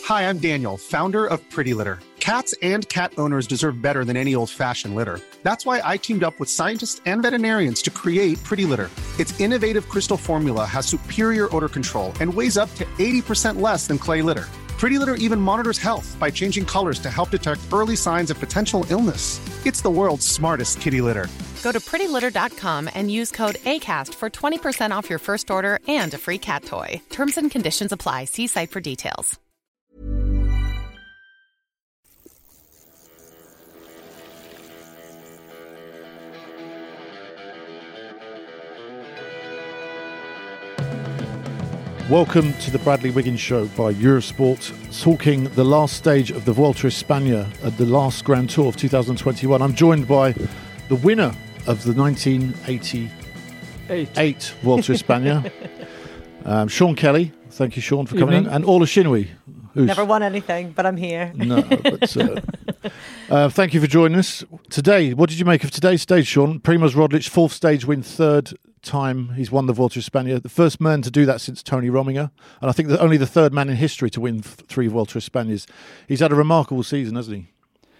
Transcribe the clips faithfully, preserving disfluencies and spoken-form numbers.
Hi, I'm Daniel, founder of Pretty Litter. Cats and cat owners deserve better than any old-fashioned litter. That's why I teamed up with scientists and veterinarians to create Pretty Litter. Its innovative crystal formula has superior odor control and weighs up to eighty percent less than clay litter. Pretty Litter even monitors health by changing colors to help detect early signs of potential illness. It's the world's smartest kitty litter. Go to pretty litter dot com and use code ACAST for twenty percent off your first order and a free cat toy. Terms and conditions apply. See site for details. Welcome to the Bradley Wiggins Show by Eurosport, talking the last stage of the Vuelta a España at the last Grand Tour of two thousand twenty-one. I'm joined by the winner of the nineteen eighty-eight Eight. Vuelta a España, um, Sean Kelly. Thank you, Sean, for coming Evening. in. And Orla Shinwi. Who's Never won anything, but I'm here. No, but uh, uh, thank you for joining us. Today, what did you make of today's stage, Sean? Primoz Roglic, fourth stage win, third time he's won the Vuelta a España. The first man to do that since Tony Rominger. And I think that only the third man in history to win th- three Vuelta a Españas. He's had a remarkable season, hasn't he?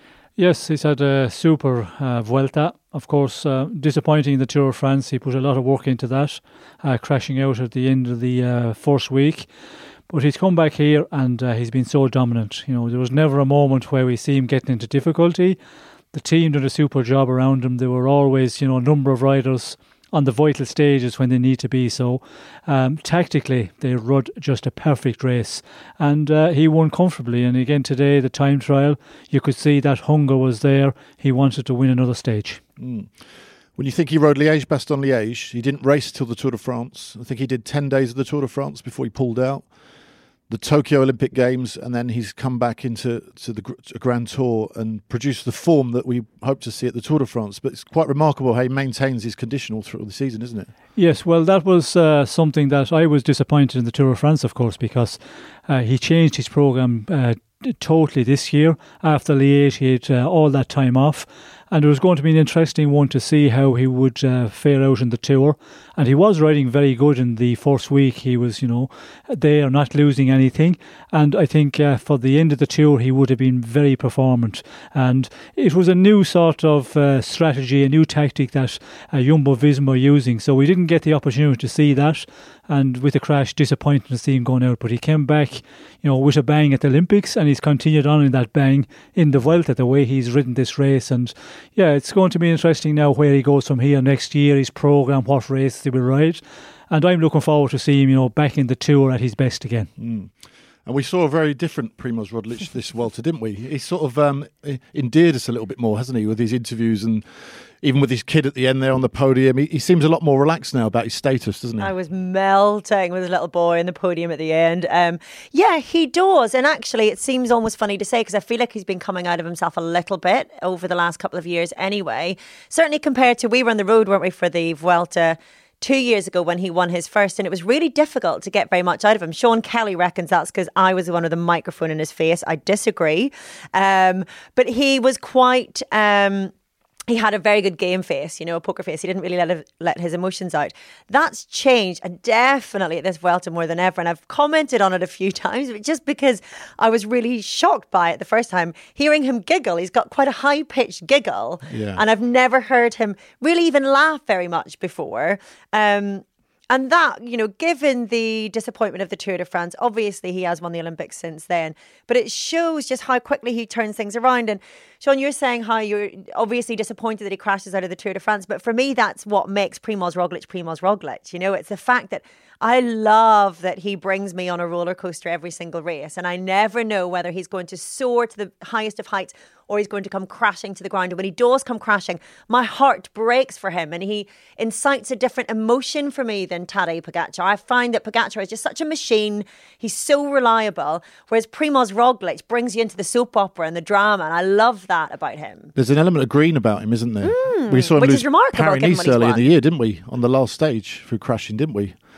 Yes, he's had a super uh, Vuelta. Of course, uh, disappointing in the Tour of France. He put a lot of work into that, uh, crashing out at the end of the uh, first week. But he's come back here and uh, he's been so dominant. You know, there was never a moment where we see him getting into difficulty. The team did a super job around him. There were always, you know, a number of riders on the vital stages when they need to be. So um, tactically, they rode just a perfect race. And uh, he won comfortably. And again today, the time trial, you could see that hunger was there. He wanted to win another stage. Mm. When you think he rode Liège-Bastogne-Liège, he didn't race till the Tour de France. I think he did ten days of the Tour de France before he pulled out. The Tokyo Olympic Games, and then he's come back into to the Grand Tour and produced the form that we hope to see at the Tour de France. But it's quite remarkable how he maintains his condition all through the season, isn't it? Yes, well, that was uh, something that I was disappointed in the Tour de France, of course, because uh, he changed his programme uh, totally this year. After Liège, he had uh, all that time off. And it was going to be an interesting one to see how he would uh, fare out in the Tour. And he was riding very good in the first week. He was, you know, there, not losing anything. And I think uh, for the end of the Tour, he would have been very performant. And it was a new sort of uh, strategy, a new tactic that uh, Jumbo-Visma are using. So we didn't get the opportunity to see that. And with the crash, disappointing to see him going out. But he came back, you know, with a bang at the Olympics, and he's continued on in that bang in the Vuelta, the way he's ridden this race. And yeah, it's going to be interesting now where he goes from here next year, his programme, what race he will ride. And I'm looking forward to seeing him, you know, back in the Tour at his best again. Mm. And we saw a very different Primoz Roglic this Vuelta, didn't we? He sort of um, endeared us a little bit more, hasn't he, with his interviews and even with his kid at the end there on the podium. He, he seems a lot more relaxed now about his status, doesn't he? I was melting with his little boy on the podium at the end. Um, yeah, he does. And actually, it seems almost funny to say because I feel like he's been coming out of himself a little bit over the last couple of years anyway. Certainly compared to, we were on the road, weren't we, for the Vuelta two years ago when he won his first, and it was really difficult to get very much out of him. Sean Kelly reckons that's because I was the one with the microphone in his face. I disagree. Um, but he was quite... Um, He had a very good game face, you know, a poker face. He didn't really let it, let his emotions out. That's changed, and definitely at this Vuelta more than ever. And I've commented on it a few times, but just because I was really shocked by it the first time. Hearing him giggle, he's got quite a high-pitched giggle. Yeah. And I've never heard him really even laugh very much before. Um, And that, you know, given the disappointment of the Tour de France, obviously he has won the Olympics since then, but it shows just how quickly he turns things around. And Sean, you're saying how you're obviously disappointed that he crashes out of the Tour de France, but for me, that's what makes Primoz Roglic Primoz Roglic. You know, it's the fact that I love that he brings me on a roller coaster every single race, and I never know whether he's going to soar to the highest of heights or he's going to come crashing to the ground. And when he does come crashing, my heart breaks for him, and he incites a different emotion for me than Tadej Pogacar. I find that Pogacar is just such a machine. He's so reliable, whereas Primoz Roglic brings you into the soap opera and the drama, and I love that about him. There's an element of green about him, isn't there? Mm, we saw him which lose is remarkable, given Paris-Nice what he's early in won. the year, didn't we? On the last stage through crashing, didn't we?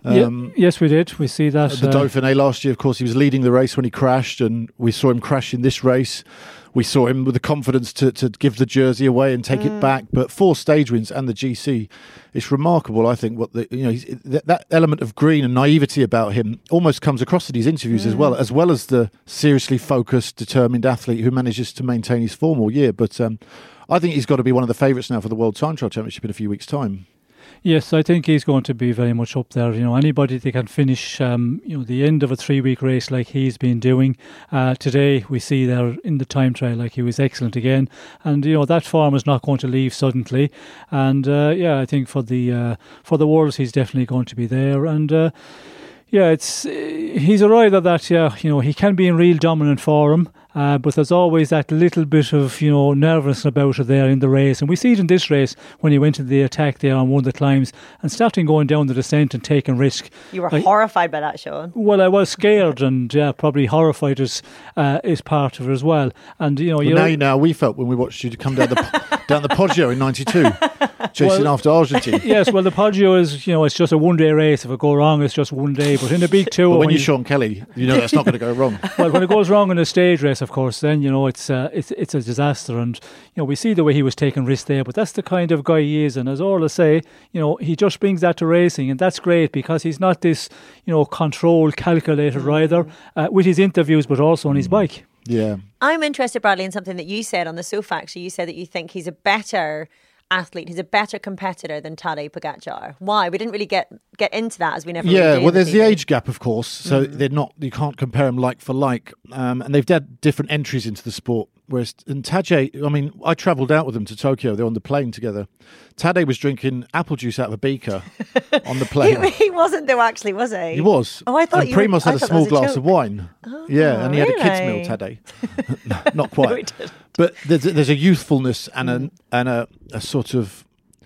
Um, yeah, yes, we did. We see that. The uh, Dauphiné last year, of course, he was leading the race when he crashed, and we saw him crash in this race. We saw him with the confidence to, to give the jersey away and take mm. it back. But four stage wins and the G C, it's remarkable. I think what the you know he's, that, that element of green and naivety about him almost comes across in these interviews mm. as well, as well as the seriously focused, determined athlete who manages to maintain his form all year. But um, I think he's got to be one of the favourites now for the World Time Trial Championship in a few weeks' time. Yes, I think he's going to be very much up there. You know, anybody that can finish, um, you know, the end of a three-week race like he's been doing uh, today, we see there in the time trial, like he was excellent again, and you know that form is not going to leave suddenly. And uh, yeah, I think for the uh, for the Worlds, he's definitely going to be there. And uh, yeah, it's he's a rider that yeah, you know, he can be in real dominant form. Uh, but there's always that little bit of, you know, nervousness about it there in the race. And we see it in this race when he went into the attack there on one of the climbs and starting going down the descent and taking risk. You were like, horrified by that, Sean. Well, I was scared and yeah, probably horrified is, uh, is part of it as well. And, you know, well, now you know how we felt when we watched you come down the down the Poggio in ninety-two. Chasing well, after Argentina. Yes, well, the Poggio is, you know, it's just a one-day race. If it go wrong, it's just one day. But in the big tour... But when, when you're Sean Kelly, you know that's not going to go wrong. Well, when it goes wrong in a stage race, of course, then, you know, it's, uh, it's it's a disaster. And, you know, we see the way he was taking risks there. But that's the kind of guy he is. And as Orla say, you know, he just brings that to racing. And that's great because he's not this, you know, controlled, calculated rider uh, with his interviews, but also on his bike. Yeah. I'm interested, Bradley, in something that you said on the sofa, actually. You said that you think he's a better... athlete, he's a better competitor than Tadej Pogacar. Why? We didn't really get get into that as we never yeah really well there's the the age gap, of course, so mm. they're not you can't compare them like for like, um, and they've had different entries into the sport, whereas and Tadej, I mean, I travelled out with them to Tokyo. They're on the plane together. Tadej was drinking apple juice out of a beaker on the plane. he, he wasn't though, actually, was he? He was. Oh, I thought and you Primoz were, had a small a glass joke. of wine. Oh, yeah, and he really? had a kids' meal, Tadej. Not quite. No, but there's, there's a youthfulness and a, and a, a sort of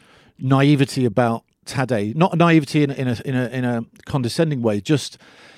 naivety about Tadej, not naivety in, in a in a in a condescending way. Just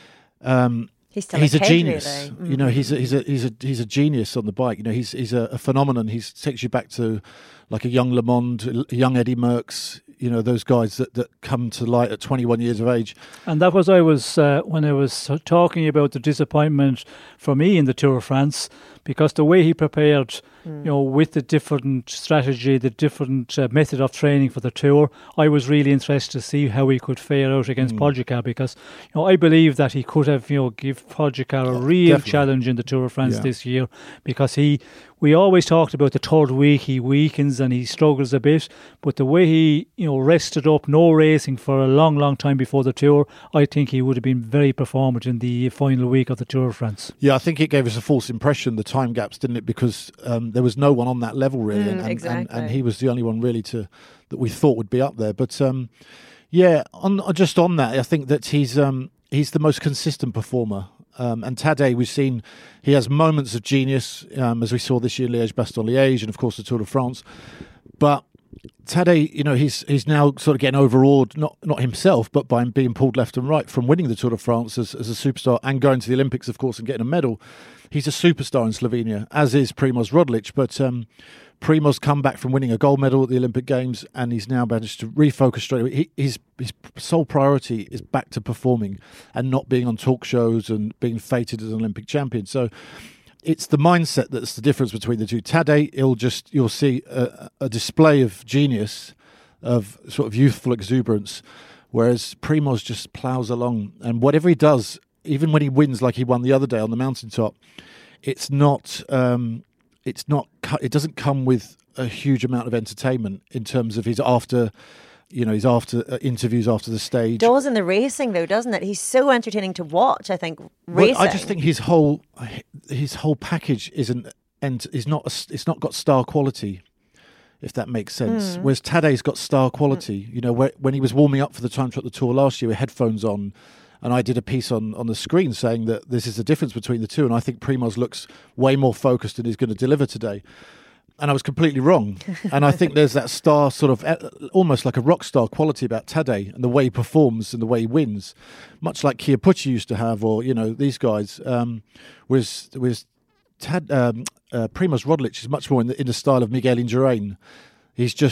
um, he's, still he's a, a kid, genius. Really. Mm-hmm. You know, he's a, he's a he's a he's a genius on the bike. You know, he's he's a, a phenomenon. He takes you back to like a young Le Monde, a young Eddie Merckx. You know, those guys that, that come to light at twenty-one years of age. And that was I was uh, when I was talking about the disappointment for me in the Tour of France, because the way he prepared, mm. you know, with the different strategy, the different uh, method of training for the Tour, I was really interested to see how he could fare out against mm. Pogacar, because, you know, I believe that he could have, you know, give Pogacar a real Definitely. challenge in the Tour of France yeah. this year, because he, we always talked about the third week, he weakens and he struggles a bit, but the way he, you know, rested up, no racing for a long, long time before the Tour, I think he would have been very performant in the final week of the Tour of France. Yeah, I think it gave us a false impression, the time gaps, didn't it? Because um, there was no one on that level really, mm, and, and, exactly. and, and he was the only one really to that we thought would be up there. But um, yeah, on just on that, I think that he's um, he's the most consistent performer. Um, and Tadej, we've seen he has moments of genius, um, as we saw this year, Liège-Bastogne-Liège, and of course the Tour de France. But Tadej, you know, he's he's now sort of getting overawed, not not himself, but by being pulled left and right from winning the Tour de France as, as a superstar and going to the Olympics, of course, and getting a medal. He's a superstar in Slovenia, as is Primoz Roglic. But um, Primoz come back from winning a gold medal at the Olympic Games, and he's now managed to refocus straight away. He, his, his sole priority is back to performing and not being on talk shows and being feted as an Olympic champion. So it's the mindset that's the difference between the two. Tadej, he'll just you'll see a, a display of genius, of sort of youthful exuberance, whereas Primoz just ploughs along, and whatever he does, even when he wins, like he won the other day on the mountaintop, it's not. Um, it's not. It doesn't come with a huge amount of entertainment in terms of his after. You know, his after uh, interviews after the stage. Does in the racing though, doesn't it? He's so entertaining to watch. I think racing. Well, I just think his whole his whole package isn't and is not. A, it's not got star quality, if that makes sense. Mm. Whereas Tadej's got star quality. Mm. You know, where, when he was warming up for the Time Trial the Tour last year with headphones on. And I did a piece on, on the screen saying that this is the difference between the two. And I think Primoz looks way more focused and he's going to deliver today. And I was completely wrong. And I think there's that star sort of almost like a rock star quality about Tadej and the way he performs and the way he wins, much like Chiappucci used to have, or, you know, these guys. Um, whereas, whereas Tad, um, uh, Primoz Roglic is much more in the, in the style of Miguel Indurain. He's just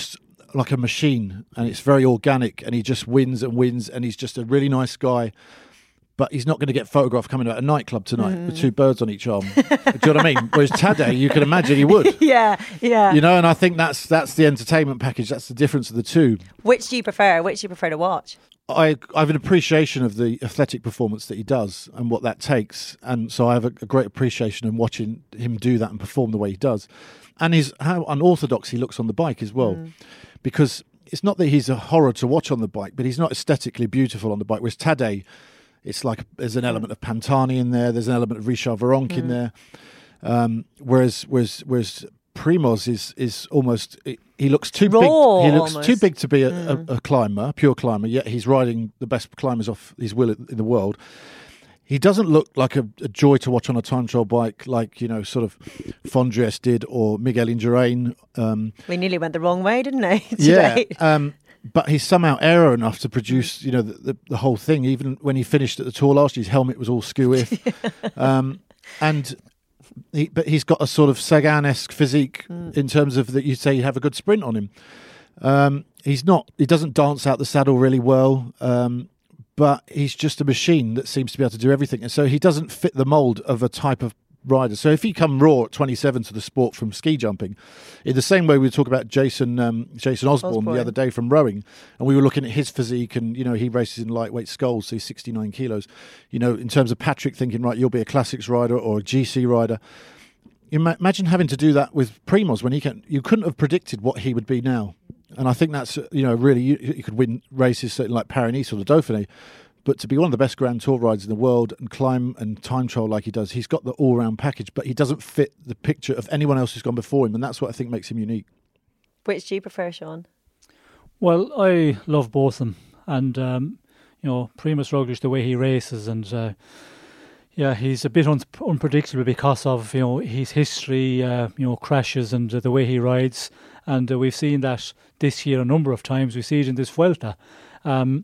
like a machine, and it's very organic, and he just wins and wins, and he's just a really nice guy. But he's not going to get photographed coming out a nightclub tonight mm. with two birds on each arm. Do you know what I mean? Whereas Tadej, you can imagine he would. Yeah, yeah. You know, and I think that's that's the entertainment package. That's the difference of the two. Which do you prefer? Which do you prefer to watch? I, I have an appreciation of the athletic performance that he does and what that takes. And so I have a, a great appreciation in watching him do that and perform the way he does. And his how unorthodox he looks on the bike as well. Mm. Because it's not that he's a horror to watch on the bike, but he's not aesthetically beautiful on the bike. Whereas Tadej, it's like there's an element of Pantani in there. There's an element of Richard Virenque mm. in there. Um, whereas, whereas, whereas Primoz is is almost he looks too Raw, big. He looks almost. too big to be a, mm. a, a climber, a pure climber. Yet he's riding the best climbers off his will in the world. He doesn't look like a, a joy to watch on a time trial bike, like you know, sort of Fondriest did or Miguel Indurain. Um, we nearly went the wrong way, didn't we? yeah. Um, But he's somehow aero enough to produce, you know, the, the, the whole thing. Even when he finished at the Tour last year, his helmet was all skew-if. um, and he, but he's got a sort of Sagan-esque physique mm. in terms of that you say you have a good sprint on him. Um, he's not, he doesn't dance out the saddle really well, um, but he's just a machine that seems to be able to do everything. And so he doesn't fit the mould of a type of rider. So if he come raw at twenty-seven to the sport from ski jumping, in the same way we talk about Jason um, Jason Osborne, Osborne the other day from rowing, and we were looking at his physique, and you know he races in lightweight sculls, so he's sixty-nine kilos. You know, in terms of Patrick thinking, right, you'll be a classics rider or a G C rider. Imagine having to do that with Primoz when he can. You couldn't have predicted what he would be now, and I think that's you know really you, you could win races like Paris-Nice or the Dauphiné. But to be one of the best Grand Tour riders in the world and climb and time trial like he does, he's got the all-round package, but he doesn't fit the picture of anyone else who's gone before him, and that's what I think makes him unique. Which do you prefer, Sean? Well, I love both of them. And, um, you know, Primoz Roglic, the way he races, and, uh, yeah, he's a bit un- unpredictable because of, you know, his history, uh, you know, crashes and uh, the way he rides. And uh, we've seen that this year a number of times. We see it in this Vuelta. Um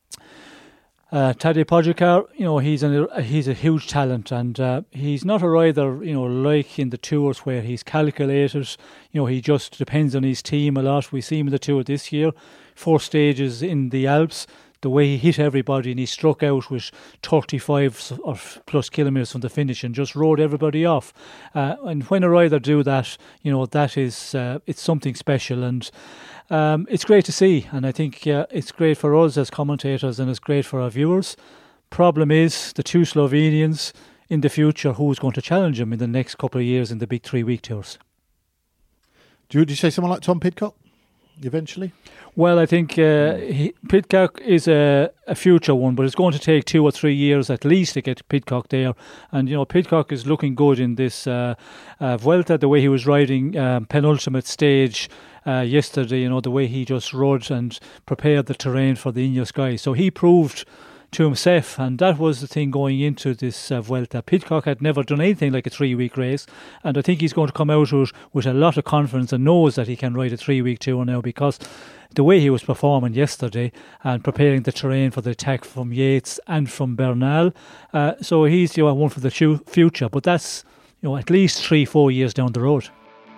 Uh, Tadej Pogačar, you know, he's a he's a huge talent, and uh, he's not a rider, you know, like in the Tours where he's calculated. You know, he just depends on his team a lot. We see him in the Tour this year, four stages in the Alps. The way he hit everybody, and he struck out with thirty-five or plus kilometres from the finish and just rode everybody off. Uh, and when a rider do that, you know, that is uh, it's something special, and um, it's great to see. And I think uh, it's great for us as commentators, and it's great for our viewers. Problem is the two Slovenians in the future. Who's going to challenge them in the next couple of years in the big three-week tours? Do you, do you say someone like Tom Pidcock eventually? Well, I think uh, he, Pidcock is a, a future one, but it's going to take two or three years at least to get Pidcock there. And, you know, Pidcock is looking good in this uh, uh, Vuelta, the way he was riding um, penultimate stage uh, yesterday, you know, the way he just rode and prepared the terrain for the Ineos guys. So he proved to himself, and that was the thing going into this uh, Vuelta. Pidcock had never done anything like a three-week race, and I think he's going to come out with, with a lot of confidence and knows that he can ride a three-week tour now, because the way he was performing yesterday and preparing the terrain for the attack from Yates and from Bernal, uh, so he's, you know, one for the future, but that's, you know, at least three, four years down the road.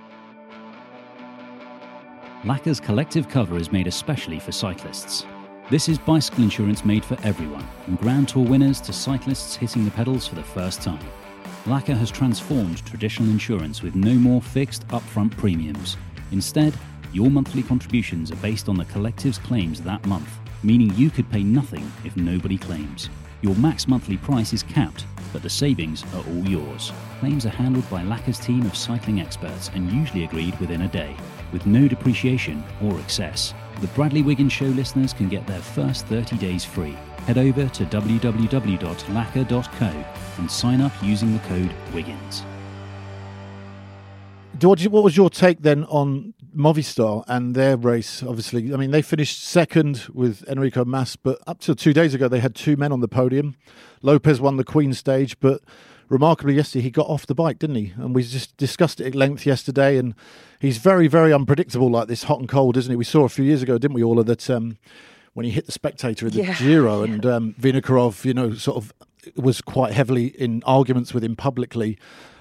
Lacquer's collective cover is made especially for cyclists. This is bicycle insurance made for everyone, from Grand Tour winners to cyclists hitting the pedals for the first time. Lacquer has transformed traditional insurance with no more fixed upfront premiums. Instead, your monthly contributions are based on the collective's claims that month, meaning you could pay nothing if nobody claims. Your max monthly price is capped, but the savings are all yours. Claims are handled by Lacquer's team of cycling experts and usually agreed within a day, with no depreciation or excess. The Bradley Wiggins Show listeners can get their first thirty days free. Head over to w w w dot lacquer dot co and sign up using the code Wiggins. What was your take then on Movistar and their race? Obviously, I mean, they finished second with Enrico Mas, but up till two days ago, they had two men on the podium. Lopez won the Queen stage, but remarkably yesterday, he got off the bike, didn't he? And we just discussed it at length yesterday, and he's very, very unpredictable like this, hot and cold, isn't he? We saw a few years ago, didn't we, all of that, um, when he hit the Spectator in the yeah. Giro, and um, Vinokurov, you know, sort of was quite heavily in arguments with him publicly.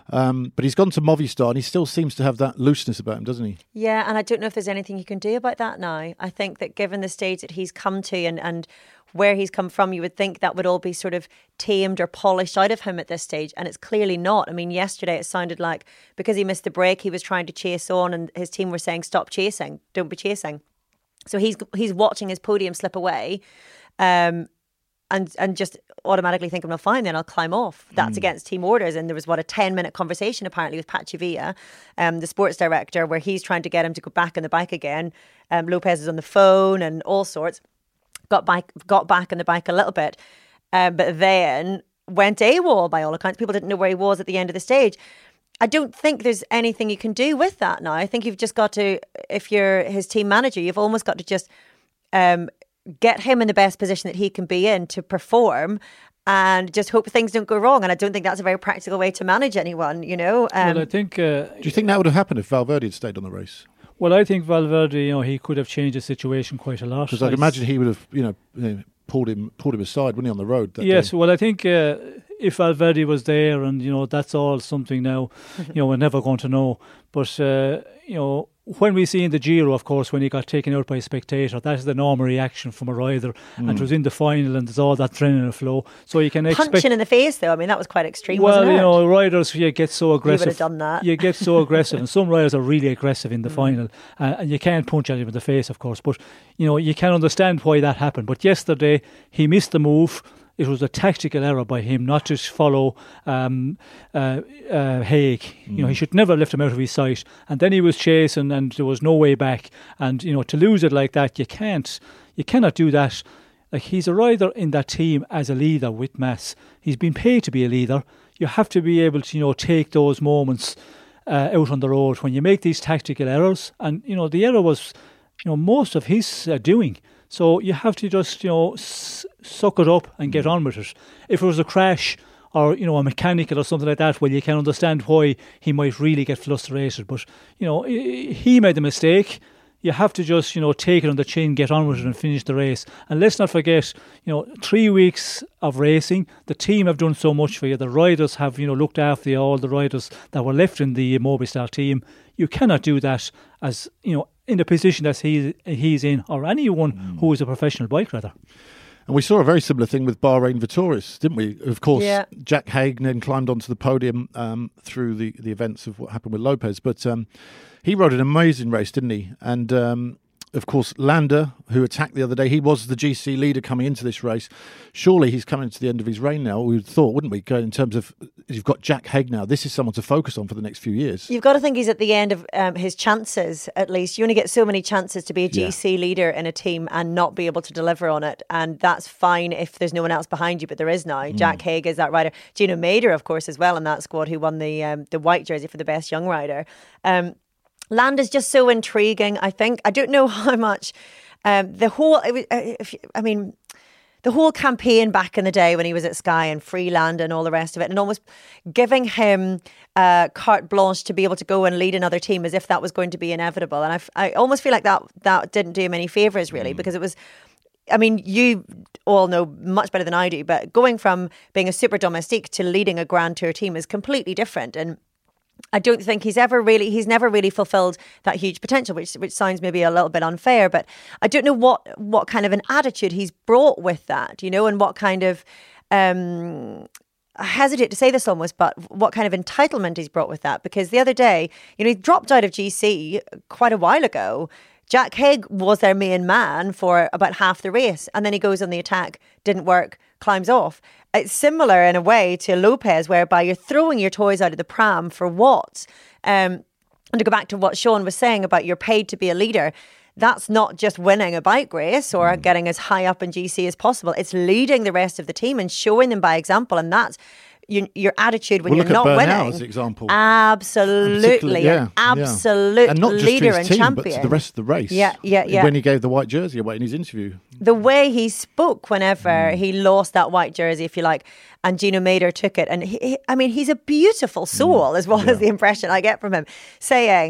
Um, but he's gone to Movistar and he still seems to have that looseness about him, doesn't he? Yeah, and I don't know if there's anything you can do about that now. I think that given the stage that he's come to and, and where he's come from, you would think that would all be sort of tamed or polished out of him at this stage, and it's clearly not. I mean, yesterday it sounded like because he missed the break, he was trying to chase on and his team were saying, stop chasing, don't be chasing. So he's he's watching his podium slip away um, and and just automatically thinking, well, fine, then I'll climb off. That's mm. against team orders. And there was, what, a ten-minute conversation apparently with Pachivia, um, the sports director, where he's trying to get him to go back on the bike again. Um, Lopez is on the phone and all sorts. Got back, got back on the bike a little bit, um, but then went AWOL by all accounts. People didn't know where he was at the end of the stage. I don't think there's anything you can do with that now. I think you've just got to, if you're his team manager, you've almost got to just um, get him in the best position that he can be in to perform and just hope things don't go wrong. And I don't think that's a very practical way to manage anyone, you know. Um, well, I think... Uh, do you think that would have happened if Valverde had stayed on the race? Well, I think Valverde, you know, he could have changed the situation quite a lot. Because I'd imagine he would have, you know, you know, pulled him pulled him aside, wouldn't he, on the road that Yes, day? Well, I think uh, if Valverde was there, and, you know, that's all something now, you know, we're never going to know. But, uh, you know, when we see in the Giro, of course, when he got taken out by a spectator, that is the normal reaction from a rider. Mm. And it was in the final and there's all that adrenaline flow. So you can expect... Punching in the face, though, I mean, that was quite extreme, well, wasn't it? you know, riders, you get so aggressive. You would have done that. You get so aggressive. And some riders are really aggressive in the mm. final. Uh, and you can't punch at him in the face, of course. But, you know, you can understand why that happened. But yesterday, he missed the move. It was a tactical error by him not to follow um, uh, uh, Haig. Mm. You know, he should never have left him out of his sight. And then he was chasing, and there was no way back. And, you know, to lose it like that, you can't. You cannot do that. Like, he's a rider in that team as a leader with Mas. He's been paid to be a leader. You have to be able to, you know, take those moments uh, out on the road when you make these tactical errors. And, you know, the error was, you know, most of his uh, doing. So you have to just, you know, s- suck it up and get on with it. If it was a crash or, you know, a mechanical or something like that, well, you can understand why he might really get frustrated. But, you know, he made the mistake. You have to just, you know, take it on the chin, get on with it and finish the race. And let's not forget, you know, three weeks of racing. The team have done so much for you. The riders have, you know, looked after you, all the riders that were left in the Movistar team. You cannot do that as, you know, in the position that he, he's in, or anyone mm. who is a professional bike rider. And we saw a very similar thing with Bahrain Vitoris, didn't we? Of course, yeah. Jack Haig then climbed onto the podium um, through the, the events of what happened with Lopez. But um, he rode an amazing race, didn't he? And, um, of course, Landa, who attacked the other day, he was the G C leader coming into this race. Surely he's coming to the end of his reign now, we would thought, wouldn't we? In terms of, you've got Jack Haig now. This is someone to focus on for the next few years. You've got to think he's at the end of um, his chances, at least. You only get so many chances to be a G C yeah. leader in a team and not be able to deliver on it. And that's fine if there's no one else behind you, but there is now. Mm. Jack Haig is that rider. Gino Mader, of course, as well in that squad, who won the um, the white jersey for the best young rider. Um, Landa's just so intriguing, I think. I don't know how much um, the whole, if, I mean, the whole campaign back in the day when he was at Sky and Free Landa and all the rest of it, and almost giving him uh, carte blanche to be able to go and lead another team as if that was going to be inevitable. And I, I almost feel like that that didn't do him any favours, really, mm. because it was, I mean, you all know much better than I do, but going from being a super domestique to leading a Grand Tour team is completely different. And I don't think he's ever really, he's never really fulfilled that huge potential, which which sounds maybe a little bit unfair, but I don't know what, what kind of an attitude he's brought with that, you know, and what kind of, um, I hesitate to say this almost, but what kind of entitlement he's brought with that. Because the other day, you know, he dropped out of G C quite a while ago. Jack Haig was their main man for about half the race, and then he goes on the attack, didn't work, climbs off. It's similar in a way to Lopez, whereby you're throwing your toys out of the pram for what? Um, and to go back to what Sean was saying about you're paid to be a leader, that's not just winning a bike race or mm. getting as high up in G C as possible. It's leading the rest of the team and showing them by example, and that's your, your attitude when we'll you're not Bernal winning. As an example. Absolutely, yeah, an absolute yeah. And not just leader to his and team, champion. but to the rest of the race. Yeah, yeah, yeah. When he gave the white jersey away in his interview. The way he spoke whenever mm. he he lost that white jersey, if you like, and Gino Mader took it. And he, he, I mean, he's a beautiful soul, mm. as well yeah. as the impression I get from him, saying,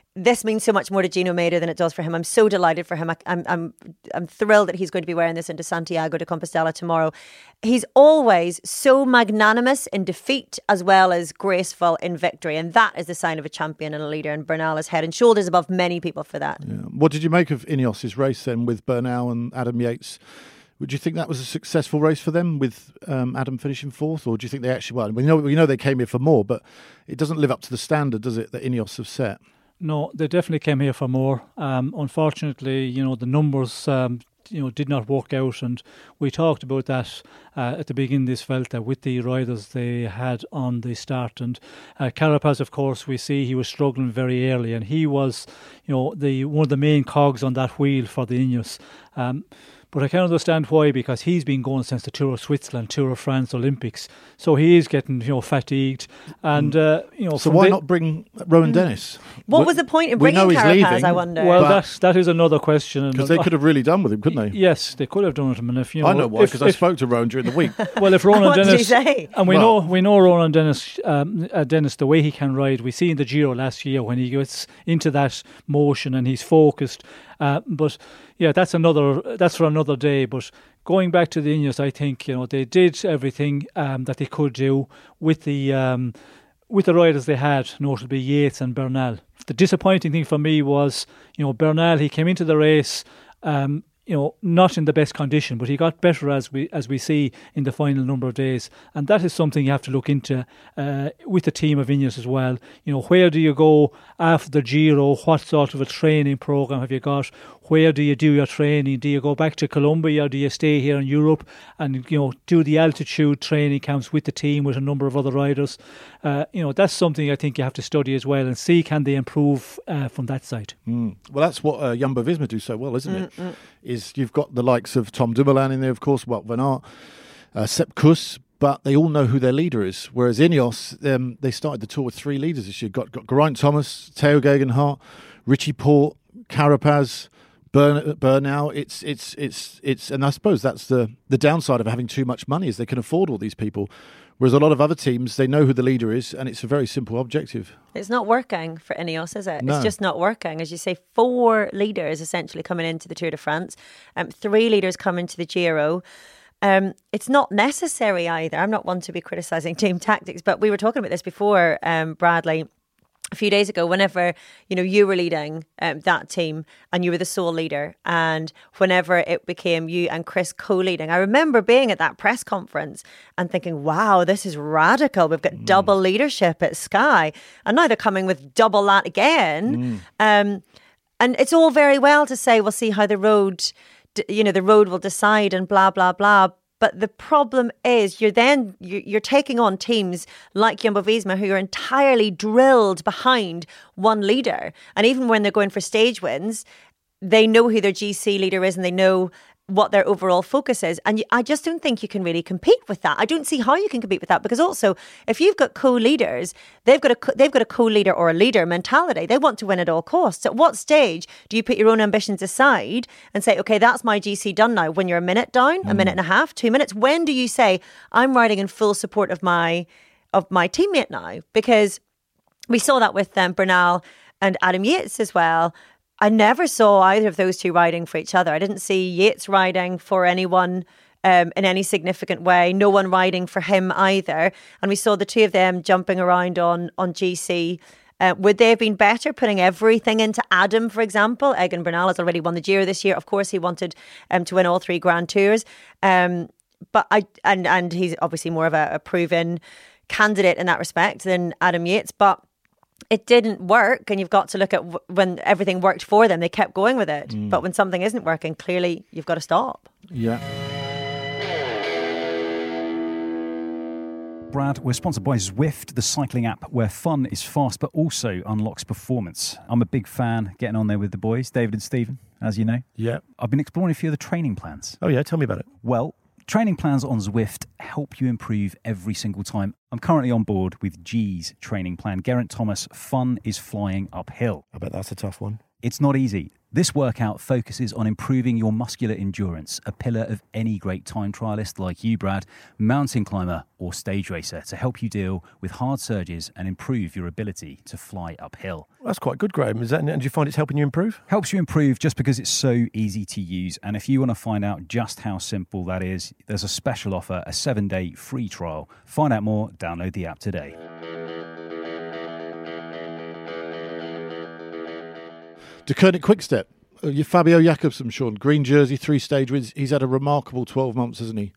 this means so much more to Gino Mader than it does for him. I'm so delighted for him. I, I'm, I'm, I'm thrilled that he's going to be wearing this into Santiago de Compostela tomorrow. He's always so magnanimous in defeat as well as graceful in victory. And that is the sign of a champion and a leader. And Bernal is head and shoulders above many people for that. Yeah. What did you make of Ineos' race then with Bernal and Adam Yates? Would you think that was a successful race for them with um, Adam finishing fourth? Or do you think they actually, well, we know, we know they came here for more, but it doesn't live up to the standard, does it, that Ineos have set? No, they definitely came here for more. Um, unfortunately, you know, the numbers, um, you know, did not work out, and we talked about that uh, at the beginning of this Vuelta with the riders they had on the start. And uh, Carapaz, of course, we see he was struggling very early, and he was, you know, the one of the main cogs on that wheel for the Ineos. Um, But I can understand why, because he's been going since the Tour of Switzerland, Tour of France, Olympics. So he is getting, you know, fatigued. And, uh, you know, so why the, not bring Rowan Dennis? What we, was the point in bringing Carapaz, I wonder? Well, that, that is another question. Because they could have really done with him, couldn't they? Yes, they could have done with him. And if, you know, I know why, because I spoke to Rowan during the week. Well, if Rowan what Dennis... did he say? And we well, know we know Rowan Dennis, um, uh, Dennis, the way he can ride. We see in the Giro last year when he gets into that motion and he's focused. Uh, but yeah, that's another. That's for another day. But going back to the Ineos, I think, you know, they did everything um, that they could do with the um, with the riders they had, notably Yates and Bernal. The disappointing thing for me was, you know, Bernal. He came into the race, um, you know, not in the best condition, but he got better as we as we see in the final number of days, and that is something you have to look into uh, with the team of Ineos as well. You know, where do you go after the Giro? What sort of a training program have you got? Where do you do your training? Do you go back to Colombia, or do you stay here in Europe and, you know, do the altitude training camps with the team with a number of other riders? Uh, you know, that's something I think you have to study as well and see, can they improve uh, from that side. Mm. Well, that's what uh, Jumbo-Visma do so well, isn't it? Mm-mm. Is you've got the likes of Tom Dumoulin in there, of course, Wout van Aert, uh, Sepp Kuss, but they all know who their leader is. Whereas Ineos, um, they started the tour with three leaders this year. Got, got Geraint Thomas, Theo Gegenhardt, Richie Porte, Carapaz, Burn, Bernal. It's it's it's it's, and I suppose that's the the downside of having too much money, is they can afford all these people. Whereas a lot of other teams, they know who the leader is, and it's a very simple objective. It's not working for Ineos, is it? No. It's just not working. As you say, four leaders essentially coming into the Tour de France, um, three leaders coming to the Giro. Um, it's not necessary either. I'm not one to be criticising team tactics, but we were talking about this before, um, Bradley. A few days ago, whenever, you know, you were leading um, that team and you were the sole leader, and whenever it became you and Chris co-leading, I remember being at that press conference and thinking, wow, this is radical. We've got mm. double leadership at Sky, and now they're coming with double that again. Mm. Um, and it's all very well to say, we'll see how the road, you know, the road will decide and blah, blah, blah. But the problem is you're then you're taking on teams like Jumbo-Visma who are entirely drilled behind one leader. And even when they're going for stage wins, they know who their G C leader is and they know what their overall focus is. And I just don't think you can really compete with that. I don't see how you can compete with that, because also if you've got co-leaders, they've got a they've got a co-leader or a leader mentality. They want to win at all costs. At what stage do you put your own ambitions aside and say, okay, that's my G C done now? When you're a minute down, mm. a minute and a half, two minutes? When do you say, I'm riding in full support of my of my teammate now? Because we saw that with um, Bernal and Adam Yates as well. I never saw either of those two riding for each other. I didn't see Yates riding for anyone um, in any significant way. No one riding for him either. And we saw the two of them jumping around on, on G C. Uh, would they have been better putting everything into Adam, for example? Egan Bernal has already won the Giro this year. Of course, he wanted um, to win all three Grand Tours. Um, but I and, and he's obviously more of a, a proven candidate in that respect than Adam Yates. But it didn't work, and you've got to look at w- when everything worked for them, they kept going with it. Mm. But when something isn't working, clearly you've got to stop. Yeah. Brad, we're sponsored by Zwift, the cycling app where fun is fast but also unlocks performance. I'm a big fan getting on there with the boys, David and Stephen, as you know. Yeah. I've been exploring a few of the training plans. Oh yeah, tell me about it. Well, training plans on Zwift help you improve every single time. I'm currently on board with G's training plan. Geraint Thomas, Fun is Flying Uphill. I bet that's a tough one. It's not easy. This workout focuses on improving your muscular endurance, a pillar of any great time trialist like you, Brad, mountain climber or stage racer, to help you deal with hard surges and improve your ability to fly uphill. That's quite good, Graham. Is that, and do you find it's helping you improve? Helps you improve just because it's so easy to use. And if you want to find out just how simple that is, there's a special offer, a seven-day free trial. Find out more, download the app today. De Koenig Quickstep, uh, your Fabio Jakobsen, Sean, green jersey, three stage wins. He's had a remarkable twelve months, hasn't he?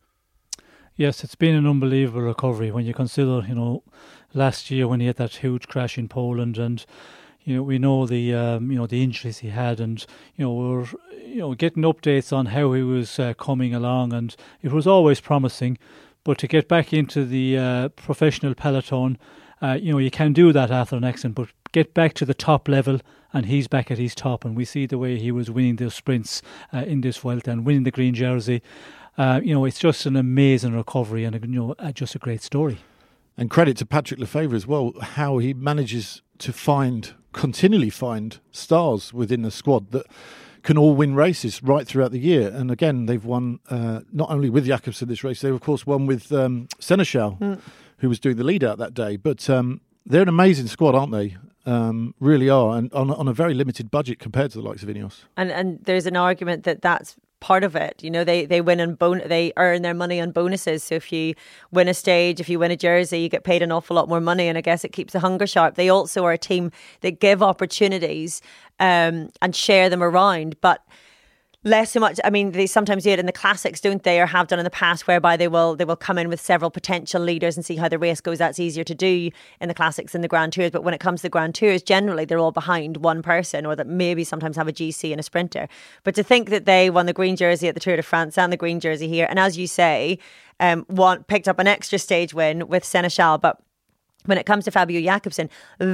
Yes, it's been an unbelievable recovery when you consider, you know, last year when he had that huge crash in Poland, and you know we know the um, you know the injuries he had, and you know we're you know getting updates on how he was uh, coming along, and it was always promising. But to get back into the uh, professional peloton, uh, you know you can do that after an accident, but get back to the top level, and he's back at his top, and we see the way he was winning those sprints uh, in this Vuelta and winning the green jersey. Uh, you know, it's just an amazing recovery and, you know, uh, just a great story. And credit to Patrick Lefevere as well, how he manages to find, continually find stars within the squad that can all win races right throughout the year. And again, they've won uh, not only with Jakobsen this race, they've of course won with um, Seneschal, mm. who was doing the lead out that day. But um, they're an amazing squad, aren't they? Um, really are, and on, on a very limited budget compared to the likes of Ineos. And and there's an argument that that's part of it. You know, they they win on bon- they earn their money on bonuses. So if you win a stage, if you win a jersey, you get paid an awful lot more money, and I guess it keeps the hunger sharp. They also are a team that give opportunities um, and share them around, but less so much. I mean, they sometimes do it in the classics, don't they, or have done in the past, whereby they will they will come in with several potential leaders and see how the race goes. That's easier to do in the classics and the Grand Tours. But when it comes to the Grand Tours, generally they're all behind one person, or that maybe sometimes have a G C and a sprinter. But to think that they won the green jersey at the Tour de France and the green jersey here, and as you say, um, one picked up an extra stage win with Seneschal, but when it comes to Fabio Jakobsen,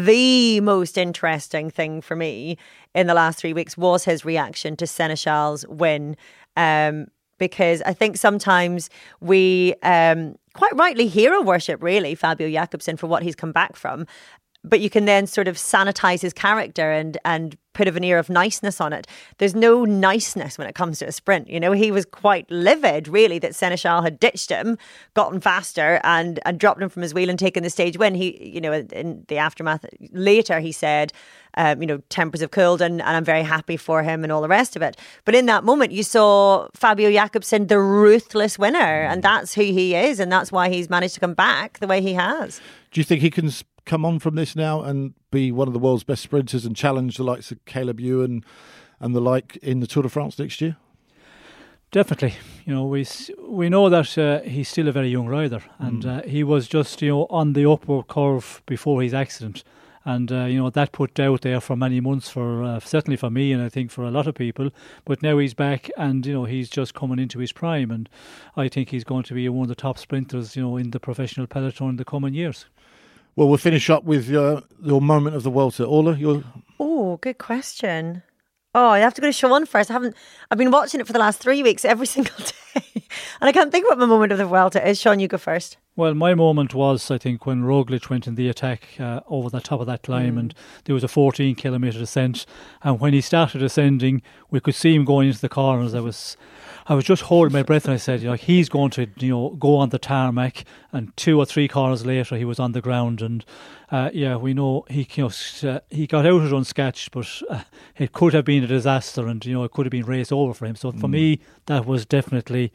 the most interesting thing for me in the last three weeks was his reaction to Seneschal's win. Um, because I think sometimes we um, quite rightly hero worship, really, Fabio Jakobsen for what he's come back from. But you can then sort of sanitize his character and and put a veneer of niceness on it. There's no niceness when it comes to a sprint. You know, he was quite livid, really, that Seneschal had ditched him, gotten faster, and and dropped him from his wheel and taken the stage win. He, you know, in the aftermath later, he said, um, you know, tempers have cooled, and, and I'm very happy for him and all the rest of it. But in that moment, you saw Fabio Jakobsen, the ruthless winner, and that's who he is, and that's why he's managed to come back the way he has. Do you think he can come on from this now and be one of the world's best sprinters and challenge the likes of Caleb Ewan and the like in the Tour de France next year? Definitely. You know, we we know that uh, he's still a very young rider, and mm. uh, he was just, you know, on the upward curve before his accident. And, uh, you know, that put doubt there for many months, for uh, certainly for me, and I think for a lot of people. But now he's back, and, you know, he's just coming into his prime. And I think he's going to be one of the top sprinters, you know, in the professional peloton in the coming years. Well, we'll finish up with uh, your moment of the Vuelta. Orla, your... Oh, good question. Oh, I have to go to Sean first. I haven't. I've been watching it for the last three weeks every single day, and I can't think what my moment of the Vuelta is. Sean, you go first. Well, my moment was, I think, when Roglic went in the attack uh, over the top of that climb, mm. and there was a fourteen kilometre descent, and when he started ascending, we could see him going into the corners. I was, I was just holding my breath, and I said, you know, he's going to, you know, go on the tarmac, and two or three corners later, he was on the ground, and uh, yeah, we know he, you know, uh, he got out of it unscathed, but uh, it could have been a disaster, and you know, it could have been raced over for him. So for mm. me, that was definitely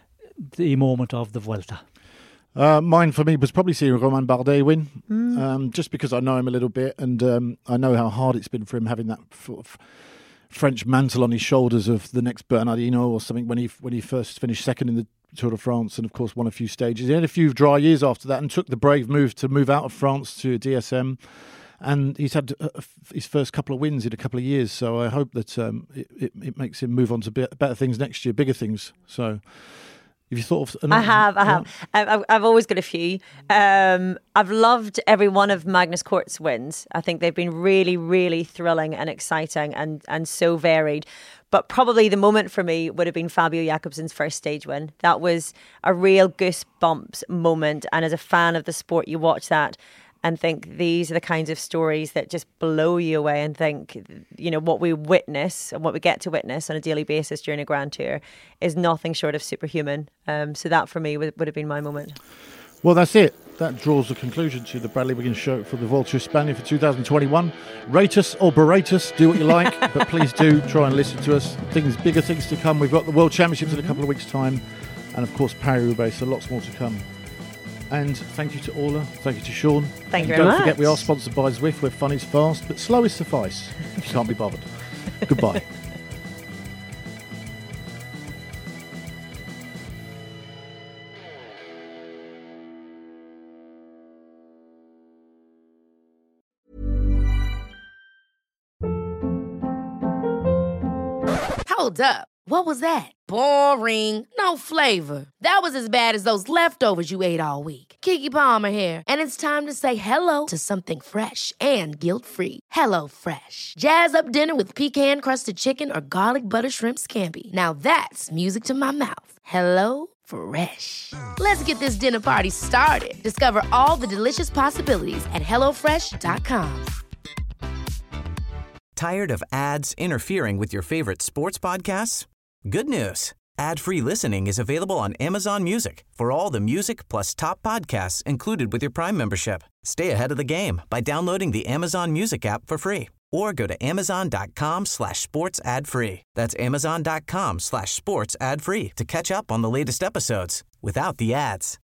the moment of the Vuelta. Uh, mine for me was probably seeing Romain Bardet win, mm. um, just because I know him a little bit, and um, I know how hard it's been for him having that sort of French mantle on his shoulders of the next Bernardino or something when he when he first finished second in the Tour de France, and of course won a few stages. He had a few dry years after that and took the brave move to move out of France to D S M, and he's had uh, his first couple of wins in a couple of years. So I hope that um, it, it, it makes him move on to better things next year, bigger things. So. Have you thought of another? I have, I have. I've, I've always got a few. Um, I've loved every one of Magnus Kort's wins. I think they've been really, really thrilling and exciting and, and so varied. But probably the moment for me would have been Fabio Jakobsen's first stage win. That was a real goosebumps moment. And as a fan of the sport, you watch that and think these are the kinds of stories that just blow you away, and think, you know, what we witness and what we get to witness on a daily basis during a Grand Tour is nothing short of superhuman. Um, so that for me would, would have been my moment. Well, that's it. That draws the conclusion to the Bradley Wiggins Show for the Vuelta a España for two thousand twenty-one. Rate us or berate us, do what you like, but please do try and listen to us. Things, bigger things to come. We've got the World Championships in a couple of weeks' time, and of course Paris-Roubaix, so lots more to come. And thank you to Orla, thank you to Sean. Thank and you very don't much. forget, we are sponsored by Zwift, where fun is fast, but slow is suffice if you can't be bothered. Goodbye. Hold up. What was that? Boring. No flavor. That was as bad as those leftovers you ate all week. Keke Palmer here, and it's time to say hello to something fresh and guilt-free. Hello Fresh. Jazz up dinner with pecan-crusted chicken or garlic butter shrimp scampi. Now that's music to my mouth. Hello Fresh. Let's get this dinner party started. Discover all the delicious possibilities at hello fresh dot com. Tired of ads interfering with your favorite sports podcasts? Good news. Ad-free listening is available on Amazon Music for all the music plus top podcasts included with your Prime membership. Stay ahead of the game by downloading the Amazon Music app for free or go to amazon.com slash sports ad free. That's amazon.com slash sports ad free to catch up on the latest episodes without the ads.